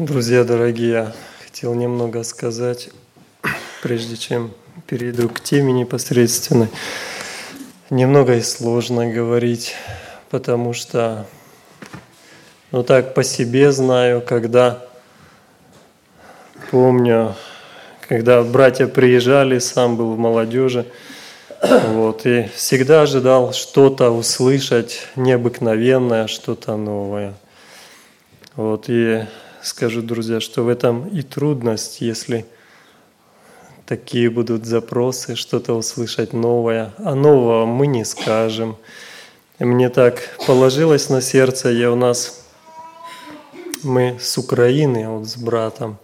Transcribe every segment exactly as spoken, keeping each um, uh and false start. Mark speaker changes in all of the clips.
Speaker 1: Друзья дорогие, хотел немного сказать, прежде чем перейду к теме непосредственно. Немного и сложно говорить, потому что, ну так по себе знаю, когда, помню, когда братья приезжали, сам был в молодежи, вот, и всегда ожидал что-то услышать необыкновенное, что-то новое. Вот, и скажу, друзья, что в этом и трудность, если такие будут запросы, что-то услышать новое, а нового мы не скажем. И мне так положилось на сердце, я у нас, мы с Украины, вот с братом,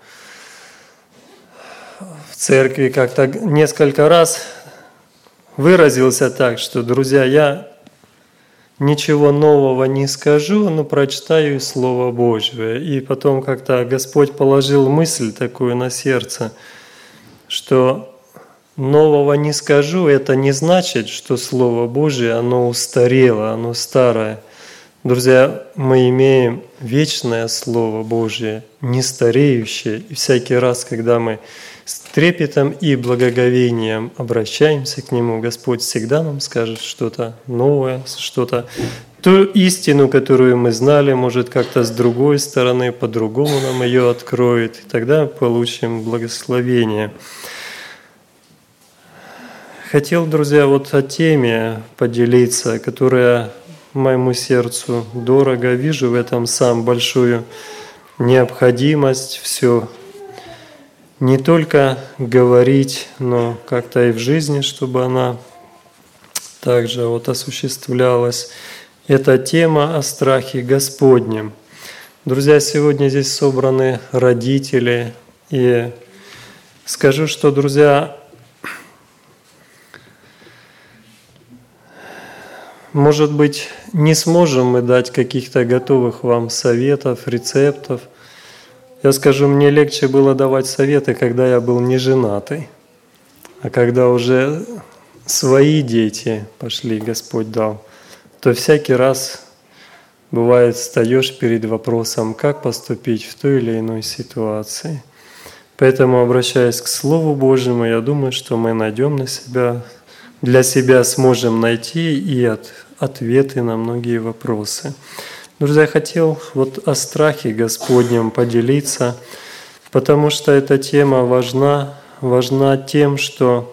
Speaker 1: в церкви как-то несколько раз выразился так, что, друзья, я ничего нового не скажу, но прочитаю Слово Божье. И потом как-то Господь положил мысль такую на сердце, что нового не скажу, это не значит, что Слово Божье, оно устарело, оно старое. Друзья, мы имеем вечное Слово Божье, не стареющее. И всякий раз, когда мы с трепетом и благоговением обращаемся к Нему, Господь всегда нам скажет что-то новое, что-то, ту истину, которую мы знали, может как-то с другой стороны, по-другому нам ее откроет, и тогда получим благословение. Хотел, друзья, вот о теме поделиться, которая моему сердцу дорого. Вижу в этом сам большую необходимость все не только говорить, но как-то и в жизни, чтобы она также вот осуществлялась. Это тема о страхе Господнем. Друзья, сегодня здесь собраны родители, и скажу, что, друзья, может быть, не сможем мы дать каких-то готовых вам советов, рецептов. Я скажу, мне легче было давать советы, когда я был не женатый. А когда уже свои дети пошли, Господь дал, то всякий раз, бывает, встаешь перед вопросом, как поступить в той или иной ситуации. Поэтому, обращаясь к Слову Божьему, я думаю, что мы найдем на себя, для себя сможем найти и от, ответы на многие вопросы. Друзья, я хотел вот о страхе Господнем поделиться, потому что эта тема важна, важна тем, что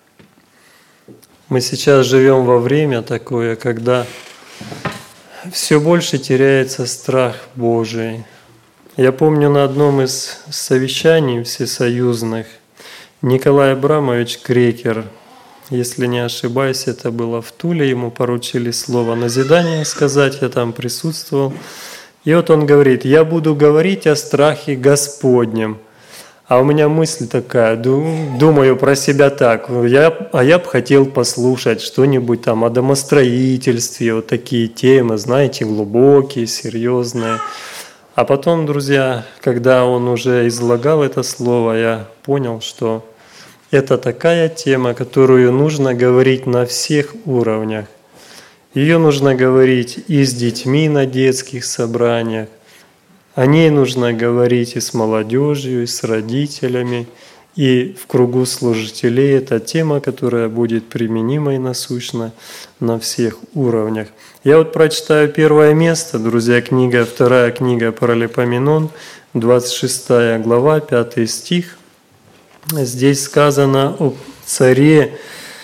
Speaker 1: мы сейчас живем во время такое, когда все больше теряется страх Божий. Я помню на одном из совещаний всесоюзных Николай Абрамович Крекер, если не ошибаюсь, это было в Туле, ему поручили слово назидания сказать, я там присутствовал. И вот он говорит, я буду говорить о страхе Господнем. А у меня мысль такая, думаю про себя так, я, а я бы хотел послушать что-нибудь там о домостроительстве, вот такие темы, знаете, глубокие, серьезные. А потом, друзья, когда он уже излагал это слово, я понял, что это такая тема, которую нужно говорить на всех уровнях. Ее нужно говорить и с детьми на детских собраниях, о ней нужно говорить и с молодежью, и с родителями, и в кругу служителей. Это тема, которая будет применима и насущна на всех уровнях. Я вот прочитаю первое место, друзья, книга, вторая книга Паралипоменон, двадцать шестая глава, пятый стих. Здесь сказано о царе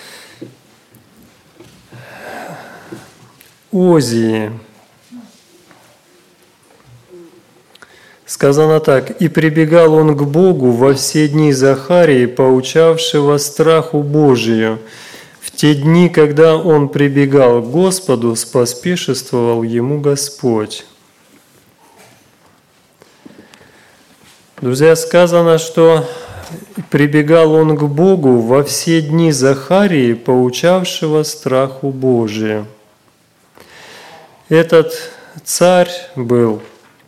Speaker 1: Озии. Сказано так: «И прибегал он к Богу во все дни Захарии, поучавшего страху Божию. В те дни, когда он прибегал к Господу, споспешествовал ему Господь». Друзья, сказано, что прибегал он к Богу во все дни Захарии, поучавшего страху Божию. Этот царь был,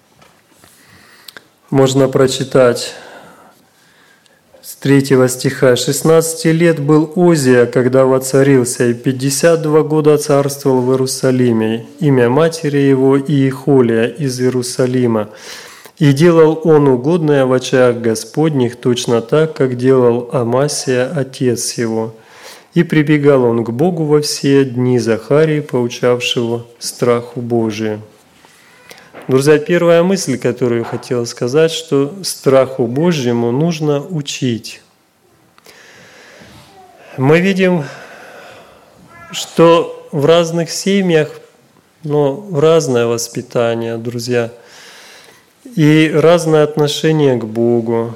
Speaker 1: можно прочитать с третьего стиха, «шестнадцати лет был Озия, когда воцарился, и пятьдесят два года царствовал в Иерусалиме. Имя матери его Иехолия из Иерусалима. И делал он угодное в очах Господних точно так, как делал Амасия, отец его. И прибегал он к Богу во все дни Захарии, поучавшего страху Божию». Друзья, первая мысль, которую я хотел сказать, что страху Божьему нужно учить. Мы видим, что в разных семьях, но разное воспитание, друзья, и разное отношение к Богу.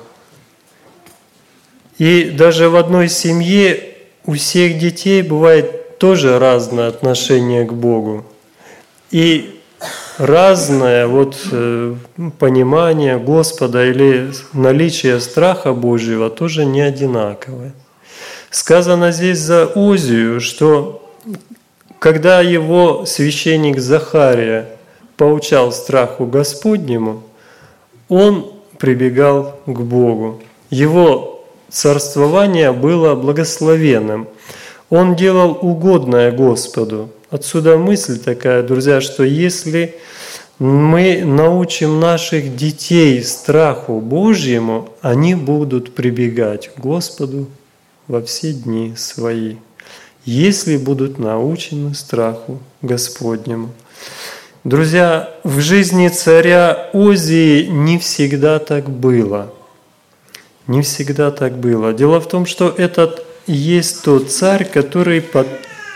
Speaker 1: И даже в одной семье у всех детей бывает тоже разное отношение к Богу. И разное вот, э, понимание Господа или наличие страха Божьего тоже не одинаковое. Сказано здесь за Озию, что когда его священник Захария поучал страху Господнему, он прибегал к Богу. Его царствование было благословенным. Он делал угодное Господу. Отсюда мысль такая, друзья, что если мы научим наших детей страху Божьему, они будут прибегать к Господу во все дни свои, если будут научены страху Господнему. Друзья, в жизни царя Озии не всегда так было. Не всегда так было. Дело в том, что этот есть тот царь, который, под,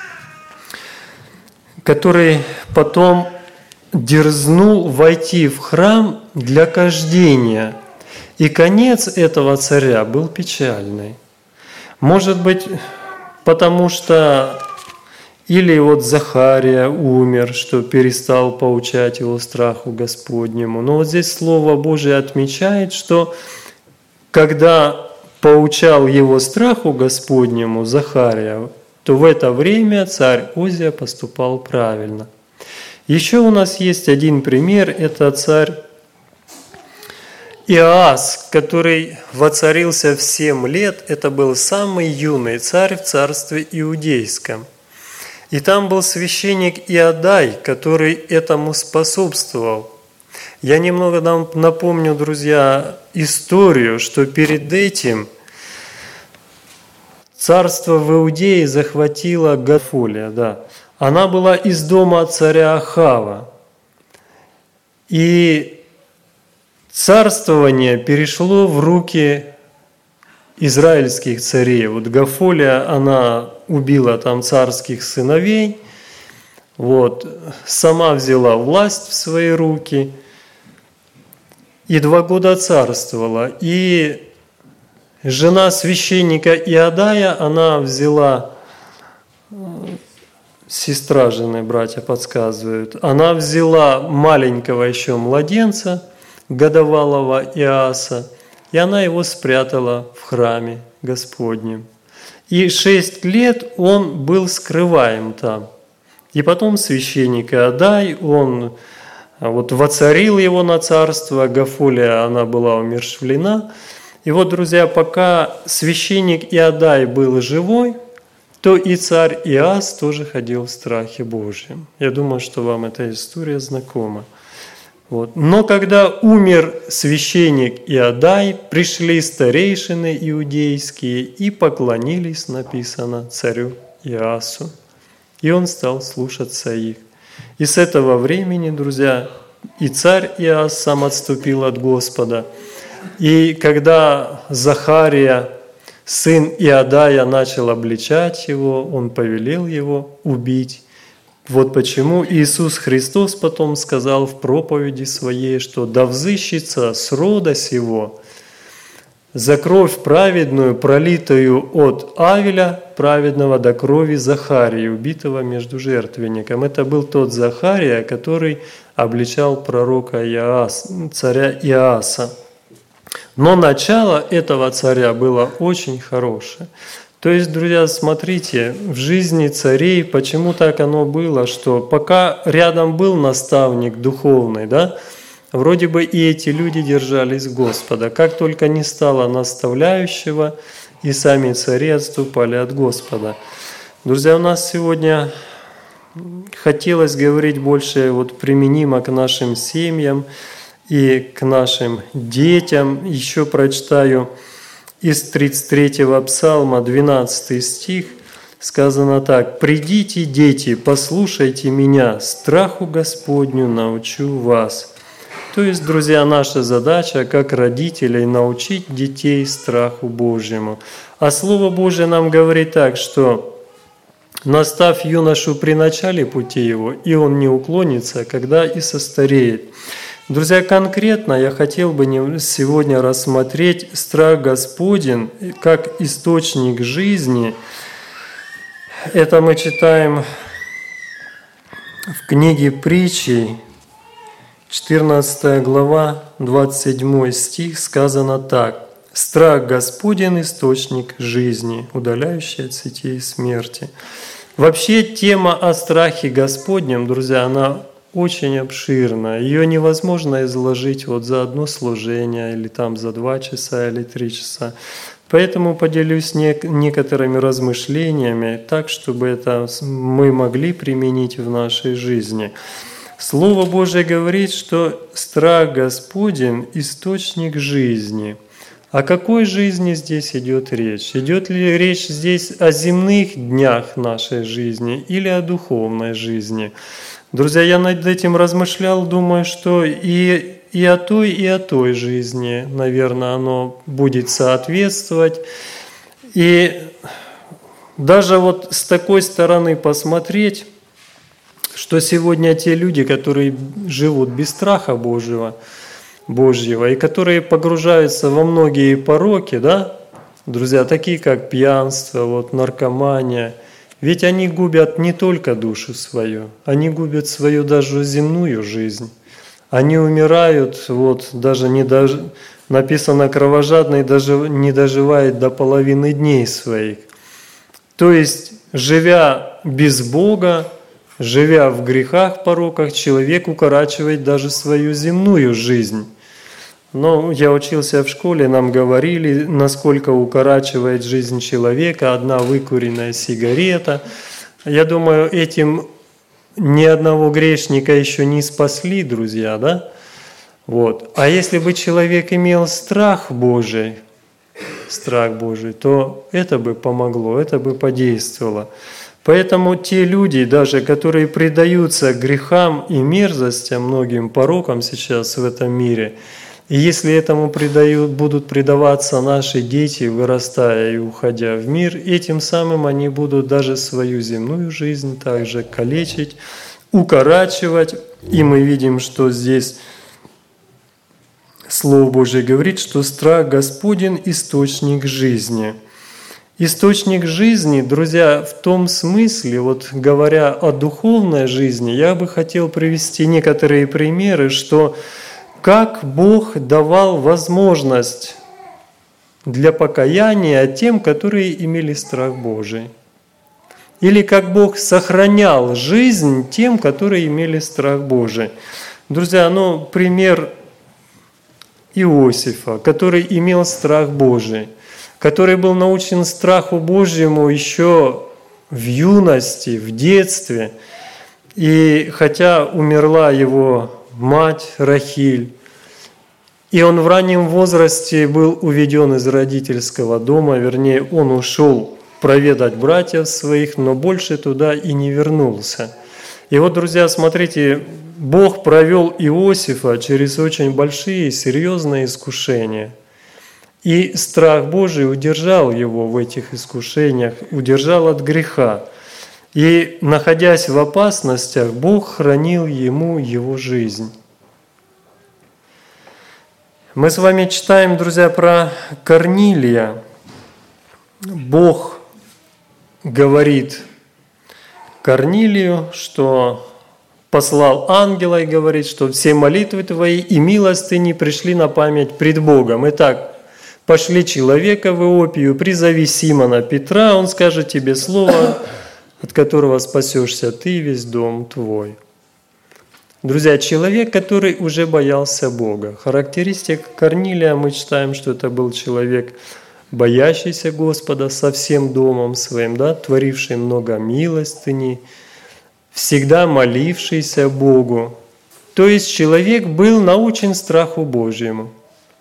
Speaker 1: который потом дерзнул войти в храм для кождения. И конец этого царя был печальный. Может быть, потому что или вот Захария умер, что перестал поучать его страху Господнему. Но вот здесь Слово Божие отмечает, что когда поучал его страху Господнему Захария, то в это время царь Озия поступал правильно. Еще у нас есть один пример, это царь Иоас, который воцарился в семь лет. Это был самый юный царь в царстве иудейском. И там был священник Иодай, который этому способствовал. Я немного нам напомню, друзья, историю, что перед этим царство в Иудее захватила Гафолия. Да. Она была из дома царя Ахава. И царствование перешло в руки израильских царей. Вот Гафолия, она убила там царских сыновей, вот, сама взяла власть в свои руки и два года царствовала. И жена священника Иодая, она взяла, сестра жены, братья подсказывают, она взяла маленького еще младенца, годовалого Иоаса, и она его спрятала в храме Господнем. И шесть лет он был скрываем там. И потом священник Иодай, он вот воцарил его на царство, Гафолия, она была умерщвлена. И вот, друзья, пока священник Иодай был живой, то и царь Иоас тоже ходил в страхе Божьем. Я думаю, что вам эта история знакома. Вот. Но когда умер священник Иодай, пришли старейшины иудейские и поклонились, написано, царю Иоасу. И он стал слушаться их. И с этого времени, друзья, и царь Иоас сам отступил от Господа. И когда Захария, сын Иодая, начал обличать его, он повелел его убить. Вот почему Иисус Христос потом сказал в проповеди своей, что «да взыщется с рода сего за кровь праведную, пролитую от Авеля праведного до крови Захарии, убитого между жертвенником». Это был тот Захария, который обличал пророка Иоас, царя Иоаса. Но начало этого царя было очень хорошее. То есть, друзья, смотрите, в жизни царей, почему так оно было, что пока рядом был наставник духовный, да, вроде бы и эти люди держались Господа. Как только не стало наставляющего, и сами цари отступали от Господа. Друзья, у нас сегодня хотелось говорить больше вот применимо к нашим семьям. и к нашим детям. Еще прочитаю из тридцать третьего псалма, двенадцатый стих, сказано так: «Придите, дети, послушайте меня, страху Господню научу вас». То есть, друзья, наша задача, как родителей, научить детей страху Божьему. А Слово Божие нам говорит так, что «настав юношу при начале пути его, и он не уклонится, когда и состареет». Друзья, конкретно я хотел бы сегодня рассмотреть страх Господень как источник жизни. Это мы читаем в книге Притчей, четырнадцатая глава, двадцать седьмой стих, сказано так: «Страх Господень – источник жизни, удаляющий от сетей смерти». Вообще тема о страхе Господнем, друзья, она очень обширна. Ее невозможно изложить вот за одно служение, или там за два часа, или три часа. Поэтому поделюсь некоторыми размышлениями так, чтобы это мы могли применить в нашей жизни. Слово Божие говорит, что страх Господень – источник жизни. О какой жизни здесь идет речь? Идет ли речь здесь о земных днях нашей жизни или о духовной жизни? Друзья, я над этим размышлял, думаю, что и, и о той, и о той жизни, наверное, оно будет соответствовать. И даже вот с такой стороны посмотреть, что сегодня те люди, которые живут без страха Божьего, Божьего и которые погружаются во многие пороки, да, друзья, такие как пьянство, вот, наркомания, ведь они губят не только душу свою, они губят свою даже земную жизнь. Они умирают, вот, даже не дож... написано, кровожадный даже не доживает до половины дней своих. То есть, живя без Бога, живя в грехах, пороках, человек укорачивает даже свою земную жизнь. Но я учился в школе, нам говорили, насколько укорачивает жизнь человека одна выкуренная сигарета. Я думаю, этим ни одного грешника еще не спасли, друзья, да? Вот. А если бы человек имел страх Божий, страх Божий, то это бы помогло, это бы подействовало. Поэтому те люди, даже которые предаются грехам и мерзостям, многим порокам сейчас в этом мире, и если этому предают, будут предаваться наши дети, вырастая и уходя в мир, этим самым они будут даже свою земную жизнь также калечить, укорачивать. И мы видим, что здесь Слово Божие говорит, что страх Господень – источник жизни. Источник жизни, друзья, в том смысле, вот говоря о духовной жизни, я бы хотел привести некоторые примеры, что как Бог давал возможность для покаяния тем, которые имели страх Божий. Или как Бог сохранял жизнь тем, которые имели страх Божий. Друзья, ну, пример Иосифа, который имел страх Божий, который был научен страху Божьему еще в юности, в детстве. И хотя умерла его мать Рахиль, и он в раннем возрасте был уведен из родительского дома, вернее, он ушел проведать братьев своих, но больше туда и не вернулся. И вот, друзья, смотрите, Бог провел Иосифа через очень большие, серьезные искушения. И страх Божий удержал его в этих искушениях, удержал от греха. И, находясь в опасностях, Бог хранил ему его жизнь. Мы с вами читаем, друзья, про Корнилия. Бог говорит Корнилию, что послал ангела и говорит, что все молитвы твои и милостыни пришли на память пред Богом. Итак, пошли человека в Иопию, призови Симона Петра, он скажет тебе слово, от которого спасешься ты и весь дом твой. Друзья, человек, который уже боялся Бога. Характеристика Корнилия, мы читаем, что это был человек, боящийся Господа со всем домом своим, да, творивший много милостыней, всегда молившийся Богу. То есть человек был научен страху Божьему.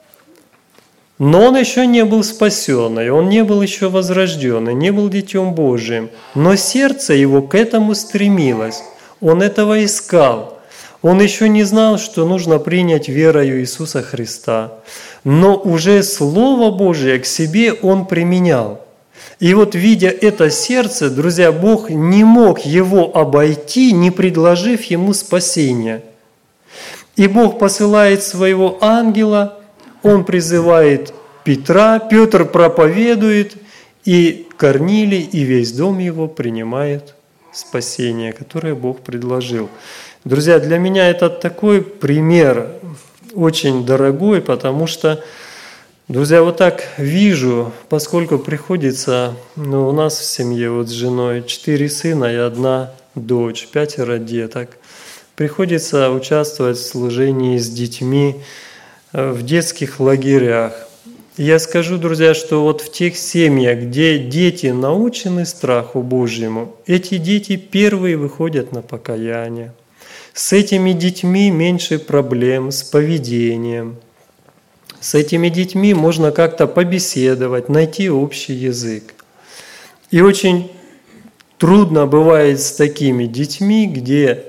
Speaker 1: Но он еще не был спасенный, он не был еще возрожденный, не был Детем Божиим. Но сердце его к этому стремилось, он этого искал. Он еще не знал, что нужно принять верою Иисуса Христа. Но уже Слово Божие к себе он применял. И вот, видя это сердце, друзья, Бог не мог его обойти, не предложив ему спасения. И Бог посылает своего ангела, он призывает Петра, Петр проповедует, и Корнилий и весь дом его принимает спасение, которое Бог предложил. Друзья, для меня это такой пример очень дорогой, потому что, друзья, вот так вижу, поскольку приходится, ну, у нас в семье вот с женой четыре сына и одна дочь, пятеро деток, приходится участвовать в служении с детьми в детских лагерях. Я скажу, друзья, что вот в тех семьях, где дети научены страху Божьему, эти дети первые выходят на покаяние. С этими детьми меньше проблем с поведением. С этими детьми можно как-то побеседовать, найти общий язык. И очень трудно бывает с такими детьми, где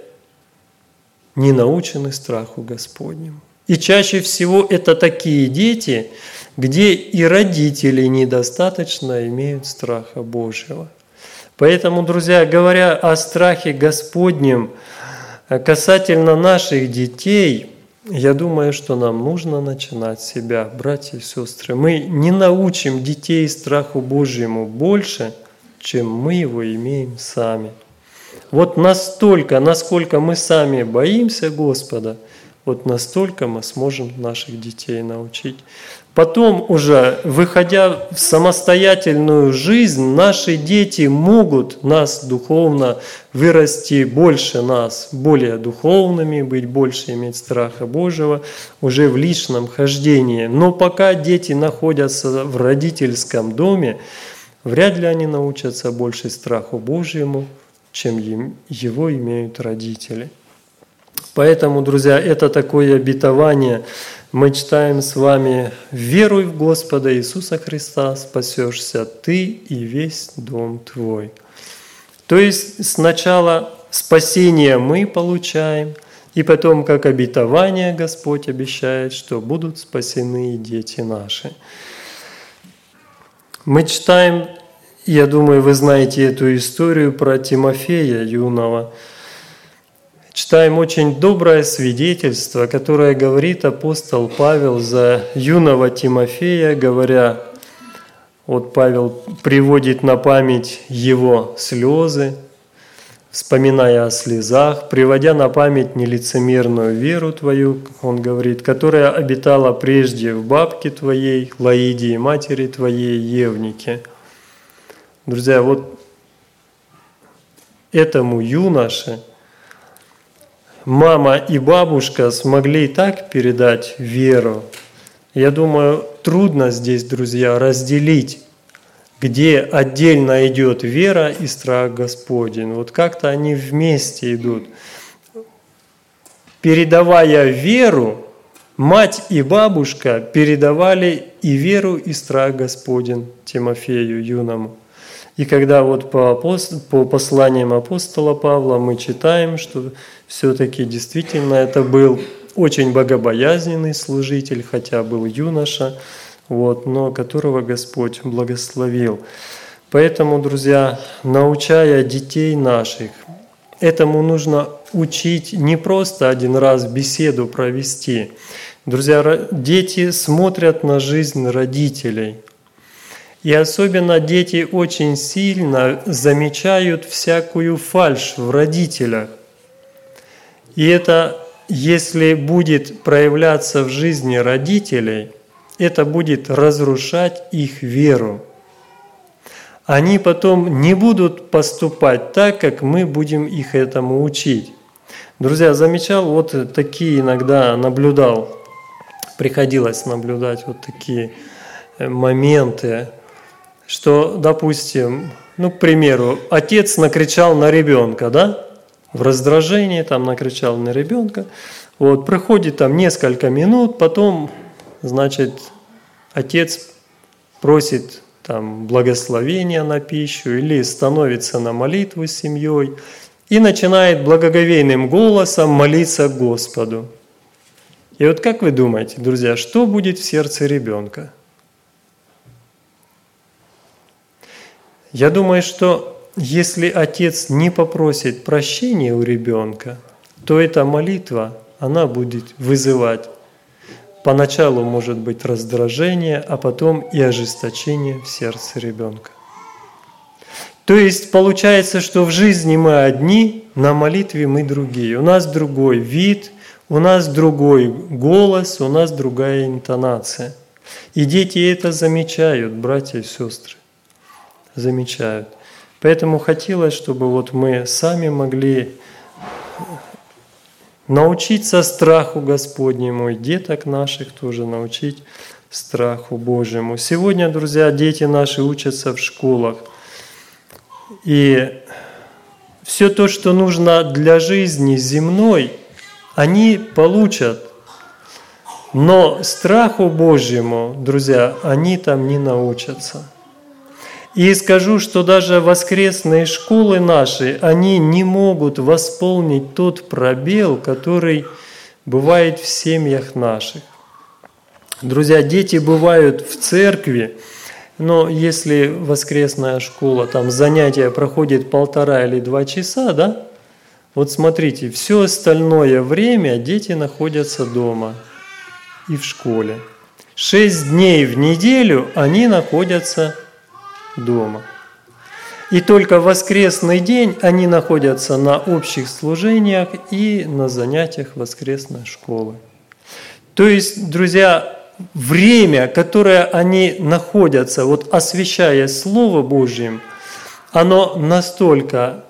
Speaker 1: не научены страху Господнему. И чаще всего это такие дети, где и родители недостаточно имеют страха Божьего. Поэтому, друзья, говоря о страхе Господнем, касательно наших детей, я думаю, что нам нужно начинать с себя, братья и сестры. Мы не научим детей страху Божьему больше, чем мы его имеем сами. Вот настолько, насколько мы сами боимся Господа, вот настолько мы сможем наших детей научить. Потом уже, выходя в самостоятельную жизнь, наши дети могут нас духовно вырасти больше нас, более духовными, быть больше, иметь страха Божьего уже в личном хождении. Но пока дети находятся в родительском доме, вряд ли они научатся больше страху Божьему, чем его имеют родители. Поэтому, друзья, это такое обетование. Мы читаем с вами: «Веруй в Господа Иисуса Христа, спасешься ты и весь дом твой». То есть сначала спасение мы получаем, и потом, как обетование, Господь обещает, что будут спасены и дети наши. Мы читаем, я думаю, вы знаете эту историю про Тимофея юного. Читаем очень доброе свидетельство, которое говорит апостол Павел за юного Тимофея, говоря, вот Павел приводит на память его слезы, вспоминая о слезах, приводя на память нелицемерную веру твою, он говорит, которая обитала прежде в бабке твоей, Лоидии, матери твоей, Евнике. Друзья, вот этому юноше мама и бабушка смогли так передать веру. Я думаю, трудно здесь, друзья, разделить, где отдельно идет вера и страх Господень. Вот как-то они вместе идут. Передавая веру, мать и бабушка передавали и веру, и страх Господень Тимофею юному. И когда вот по, апостол, по посланиям апостола Павла мы читаем, что все-таки действительно это был очень богобоязненный служитель, хотя был юноша, вот, но которого Господь благословил. Поэтому, друзья, научая детей наших, этому нужно учить не просто один раз беседу провести. Друзья, дети смотрят на жизнь родителей. И особенно дети очень сильно замечают всякую фальшь в родителях. И это, если будет проявляться в жизни родителей, это будет разрушать их веру. Они потом не будут поступать так, как мы будем их этому учить. Друзья, замечал, вот такие иногда наблюдал, приходилось наблюдать вот такие моменты, что, допустим, ну, к примеру, отец накричал на ребенка, да, в раздражении там накричал на ребенка, Вот, проходит там несколько минут, потом, значит, отец просит там благословения на пищу или становится на молитву с семьей и начинает благоговейным голосом молиться Господу. И вот как вы думаете, друзья, что будет в сердце ребенка? Я думаю, что если отец не попросит прощения у ребенка, то эта молитва, она будет вызывать поначалу, может быть, раздражение, а потом и ожесточение в сердце ребенка. То есть получается, что в жизни мы одни, на молитве мы другие. У нас другой вид, у нас другой голос, у нас другая интонация. И дети это замечают, братья и сестры, замечают. Поэтому хотелось, чтобы вот мы сами могли научиться страху Господнему, и деток наших тоже научить страху Божьему. Сегодня, друзья, дети наши учатся в школах. И все то, что нужно для жизни земной, они получат. Но страху Божьему, друзья, они там не научатся. И скажу, что даже воскресные школы наши, они не могут восполнить тот пробел, который бывает в семьях наших. Друзья, дети бывают в церкви, но если воскресная школа, там занятия проходит полтора или два часа, да? Вот смотрите, все остальное время дети находятся дома и в школе. Шесть дней в неделю они находятся дома. И только в воскресный день они находятся на общих служениях и на занятиях воскресной школы. То есть, друзья, время, которое они находятся, вот освящая Слово Божьим, оно настолько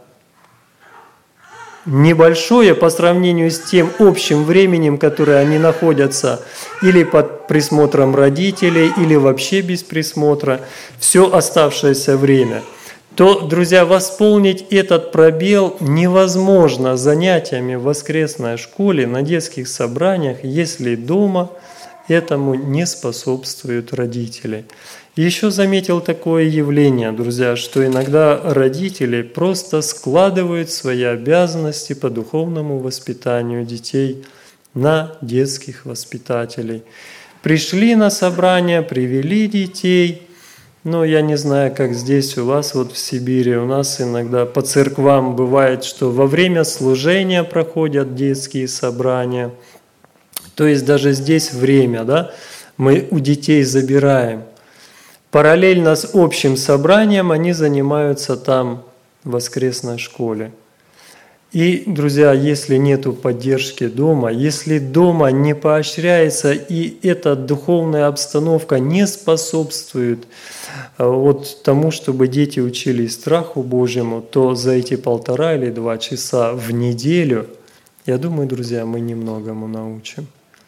Speaker 1: небольшое по сравнению с тем общим временем, которое они находятся или под присмотром родителей, или вообще без присмотра, все оставшееся время, то, друзья, восполнить этот пробел невозможно занятиями в воскресной школе, на детских собраниях, если дома этому не способствуют родители. Еще заметил такое явление, друзья, что иногда родители просто складывают свои обязанности по духовному воспитанию детей на детских воспитателей. Пришли на собрание, привели детей, но я не знаю, как здесь у вас, вот в Сибири, у нас иногда по церквам бывает, что во время служения проходят детские собрания. То есть даже здесь время, да, мы у детей забираем. Параллельно с общим собранием они занимаются там, в воскресной школе. И, друзья, если нет поддержки дома, если дома не поощряется и эта духовная обстановка не способствует вот тому, чтобы дети учились страху Божьему, то за эти полтора или два часа в неделю, я думаю, друзья, мы немногому научим.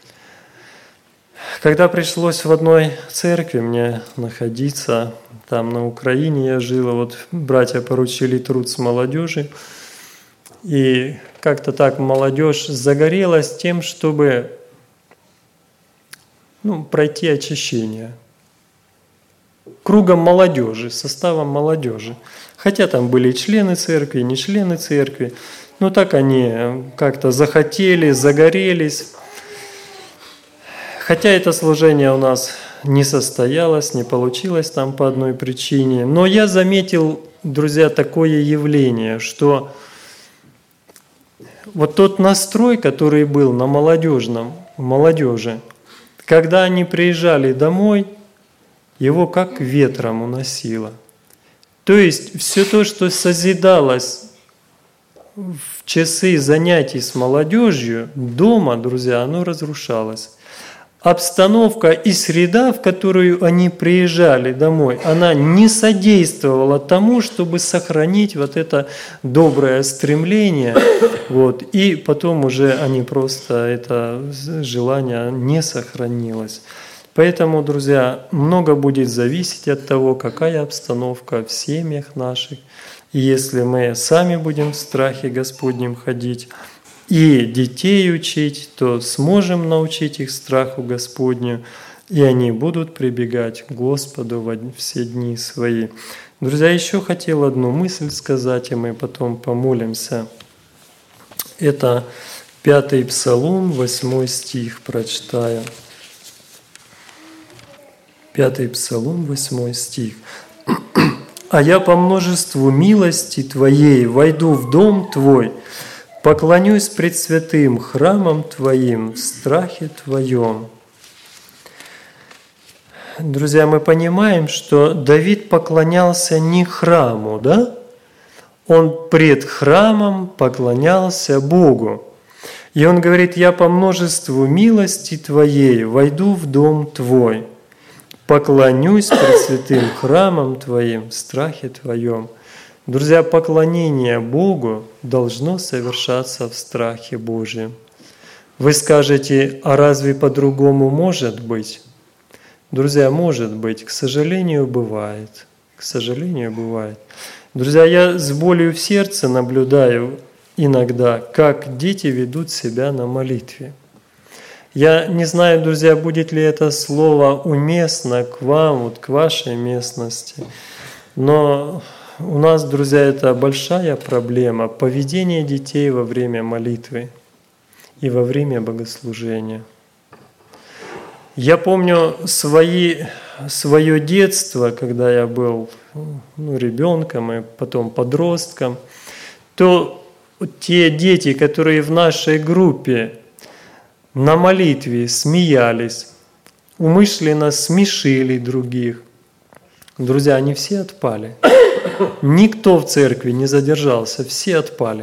Speaker 1: Когда пришлось в одной церкви мне находиться, там на Украине я жил, вот братья поручили труд с молодежью, и как-то так молодежь загорелась тем, чтобы ну, пройти очищение. Кругом молодежи, составом молодежи. Хотя там были члены церкви, не члены церкви, но так они как-то захотели, загорелись. Хотя это служение у нас не состоялось, не получилось там по одной причине. Но я заметил, друзья, такое явление, что вот тот настрой, который был на молодежном, молодежи, когда они приезжали домой, его как ветром уносило. То есть все то, что созидалось в часы занятий с молодежью, дома, друзья, оно разрушалось. Обстановка и среда, в которую они приезжали домой, она не содействовала тому, чтобы сохранить вот это доброе стремление. Вот, и потом уже они просто, это желание не сохранилось. Поэтому, друзья, много будет зависеть от того, какая обстановка в семьях наших. И если мы сами будем в страхе Господнем ходить, и детей учить, то сможем научить их страху Господню, и они будут прибегать к Господу во все дни свои. Друзья, еще хотел одну мысль сказать, и мы потом помолимся. Это пятый Псалом, восьмой стих прочитаю. Пятый Псалом, восьмой стих. «А я по множеству милости Твоей войду в дом Твой, поклонюсь пред святым храмом Твоим в страхе Твоем». Друзья, мы понимаем, что Давид поклонялся не храму, да? Он пред храмом поклонялся Богу. И он говорит: «Я по множеству милости Твоей войду в дом Твой, поклонюсь пред святым храмом Твоим в страхе Твоем». Друзья, поклонение Богу должно совершаться в страхе Божьем. Вы скажете: а разве по-другому может быть? Друзья, может быть, к сожалению, бывает. К сожалению, бывает. Друзья, я с болью в сердце наблюдаю иногда, как дети ведут себя на молитве. Я не знаю, друзья, будет ли это слово уместно к вам, вот к вашей местности, но у нас, друзья, это большая проблема — поведение детей во время молитвы и во время богослужения. Я помню свои, свое детство, когда я был ну, ребенком и потом подростком, то те дети, которые в нашей группе на молитве смеялись, умышленно смешили других, друзья, они все отпали. Никто в церкви не задержался, все отпали.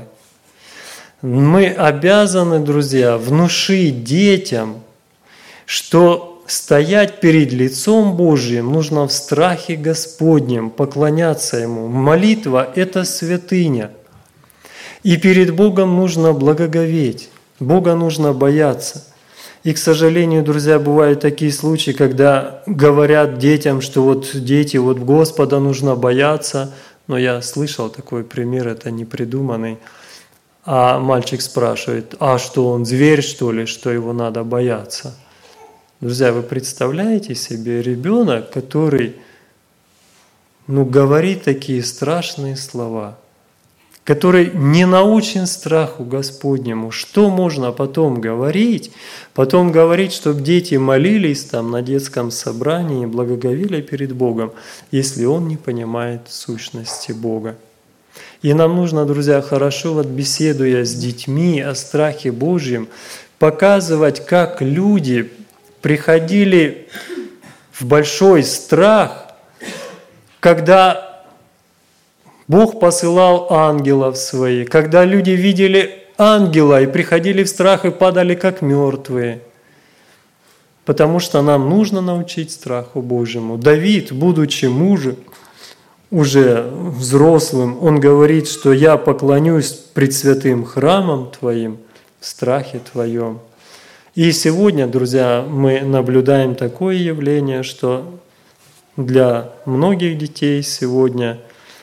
Speaker 1: Мы обязаны, друзья, внушить детям, что стоять перед лицом Божьим нужно в страхе Господнем, поклоняться Ему. Молитва – это святыня. И перед Богом нужно благоговеть, Бога нужно бояться. И, к сожалению, друзья, бывают такие случаи, когда говорят детям, что вот дети, вот Господа нужно бояться. Но я слышал такой пример, это не придуманный. А мальчик спрашивает: а что, он зверь, что ли, что его надо бояться? Друзья, вы представляете себе ребенок, который ну, говорит такие страшные слова, который не научен страху Господнему? Что можно потом говорить? Потом говорить, чтобы дети молились там на детском собрании, благоговели перед Богом, если он не понимает сущности Бога. И нам нужно, друзья, хорошо, вот беседуя с детьми о страхе Божьем, показывать, как люди приходили в большой страх, когда Бог посылал ангелов своих, когда люди видели ангела и приходили в страх и падали как мертвые. Потому что нам нужно научить страху Божьему. Давид, будучи мужем, уже взрослым, он говорит, что «я поклонюсь пред святым храмом Твоим в страхе Твоем». И сегодня, друзья, мы наблюдаем такое явление, что для многих детей сегодня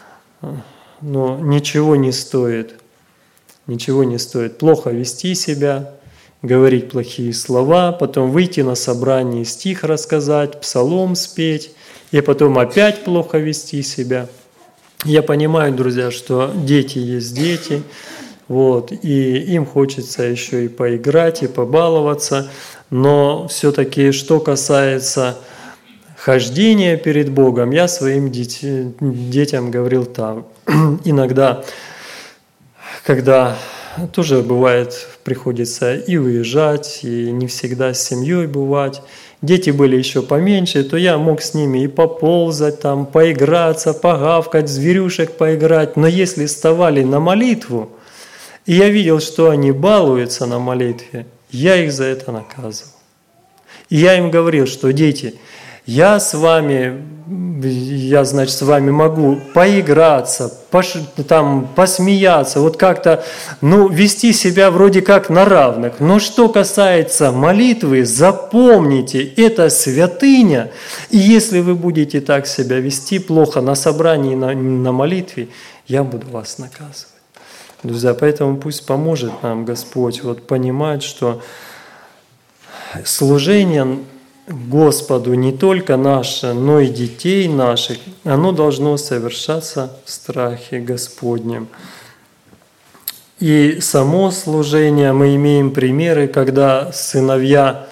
Speaker 1: ну, ничего не стоит, ничего не стоит. Плохо вести себя, говорить плохие слова, потом выйти на собрание, стих рассказать, псалом спеть, и потом опять плохо вести себя. Я понимаю, друзья, что дети есть дети, вот, и им хочется еще и поиграть, и побаловаться, но все-таки, что касается хождения перед Богом, я своим детям говорил так. Иногда, когда тоже бывает, приходится и уезжать, и не всегда с семьей бывать, дети были еще поменьше, то я мог с ними и поползать, там, поиграться, погавкать, зверюшек поиграть, но если вставали на молитву, и я видел, что они балуются на молитве, я их за это наказывал. И я им говорил, что дети, я с вами, я, значит, с вами могу поиграться, пош, там, посмеяться, вот как-то, ну, вести себя вроде как на равных. Но что касается молитвы, запомните, это святыня. И если вы будете так себя вести плохо на собрании, на, на молитве, я буду вас наказывать. Друзья, поэтому пусть поможет нам Господь вот понимать, что служение Господу не только наше, но и детей наших, оно должно совершаться в страхе Господнем. И само служение, мы имеем примеры, когда сыновья,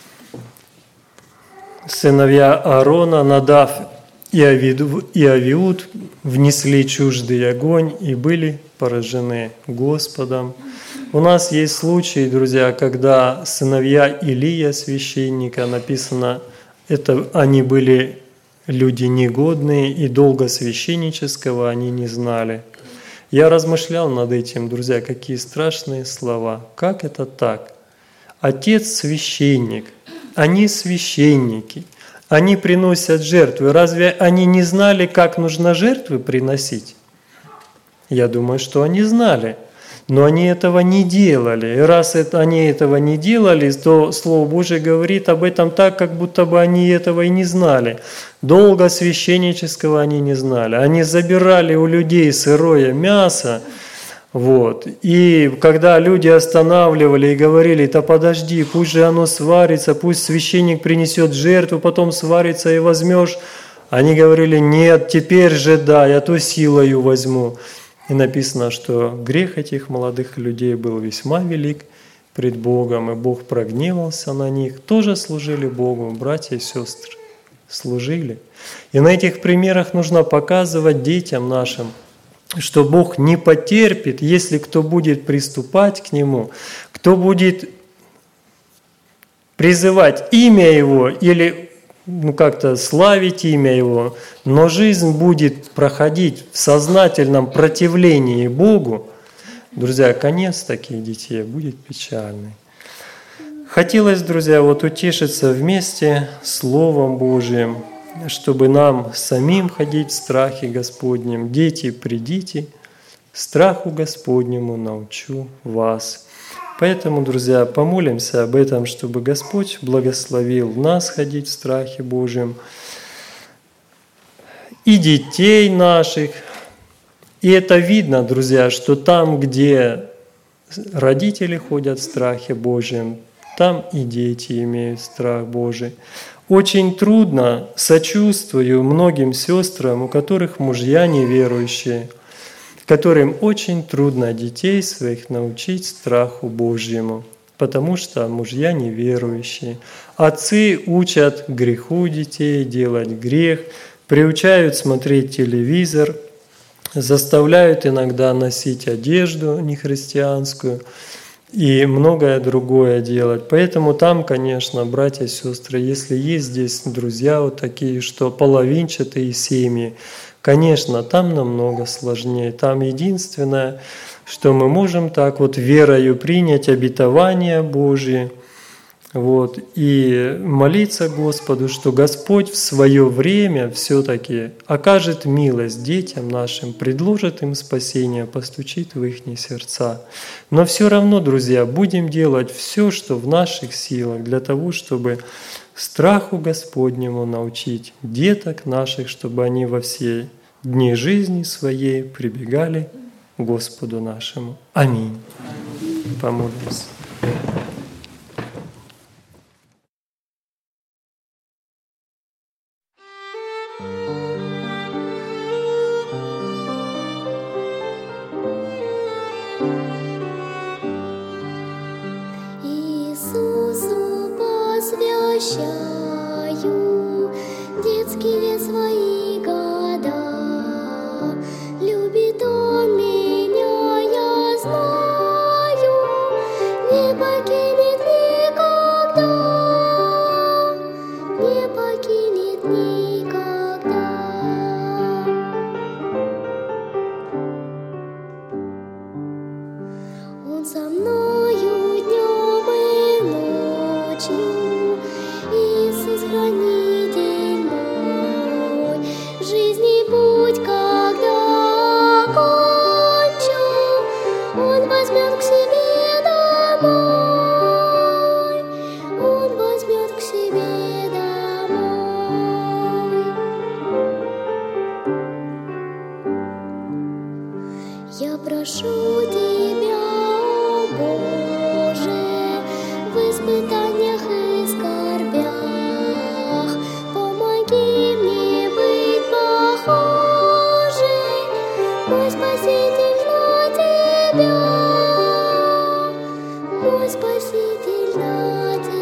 Speaker 1: сыновья Аарона, Надав и Авиуд внесли чуждый огонь и были поражены Господом. У нас есть случаи, друзья, когда сыновья Илия, священника, написано, это они были люди негодные, и долга священнического они не знали. Я размышлял над этим, друзья, какие страшные слова. Как это так? Отец священник, они священники, они приносят жертвы. Разве они не знали, как нужно жертвы приносить? Я думаю, что они знали. Но они этого не делали. И раз это, они этого не делали, то Слово Божие говорит об этом так, как будто бы они этого и не знали. Долга священнического они не знали. Они забирали у людей сырое мясо. Вот. И когда люди останавливали и говорили, да подожди, пусть же оно сварится, пусть священник принесет жертву, потом сварится и возьмешь. Они говорили, нет, теперь же да, я то силою возьму. И написано, что грех этих молодых людей был весьма велик пред Богом, и Бог прогневался на них. Тоже служили Богу, братья и сестры, служили. И на этих примерах нужно показывать детям нашим, что Бог не потерпит, если кто будет приступать к Нему, кто будет призывать имя Его или ну, как-то славить имя Его, но жизнь будет проходить в сознательном противлении Богу, друзья, конец таких детей будет печальный. Хотелось, друзья, вот утешиться вместе Словом Божиим, чтобы нам самим ходить в страхе Господнем. Дети, придите, страху Господнему научу вас. Поэтому, друзья, помолимся об этом, чтобы Господь благословил нас ходить в страхе Божьем, и детей наших. И это видно, друзья, что там, где родители ходят в страхе Божьем, там и дети имеют страх Божий. Очень трудно, сочувствую многим сестрам, у которых мужья неверующие, которым очень трудно детей своих научить страху Божьему, потому что мужья неверующие. Отцы учат греху детей, делать грех, приучают смотреть телевизор, заставляют иногда носить одежду нехристианскую и многое другое делать. Поэтому там, конечно, братья и сестры, если есть здесь друзья вот такие, что половинчатые семьи, конечно, там намного сложнее. Там единственное, что мы можем так вот верою принять обетование Божие, вот, и молиться Господу, что Господь в свое время все-таки окажет милость детям нашим, предложит им спасение, постучит в их сердца. Но все равно, друзья, будем делать все, что в наших силах, для того, чтобы страху Господнему научить деток наших, чтобы они во все дни жизни своей прибегали к Господу нашему. Аминь. Помолимся.
Speaker 2: Иисусу посвящаю детские свои года. Любит Он меня, я знаю, не покинет никогда, не покинет никогда. Он со мною днем и ночью, Иисус хранитель мой. Спаситель, на тебя, мой Спаситель, на тебя.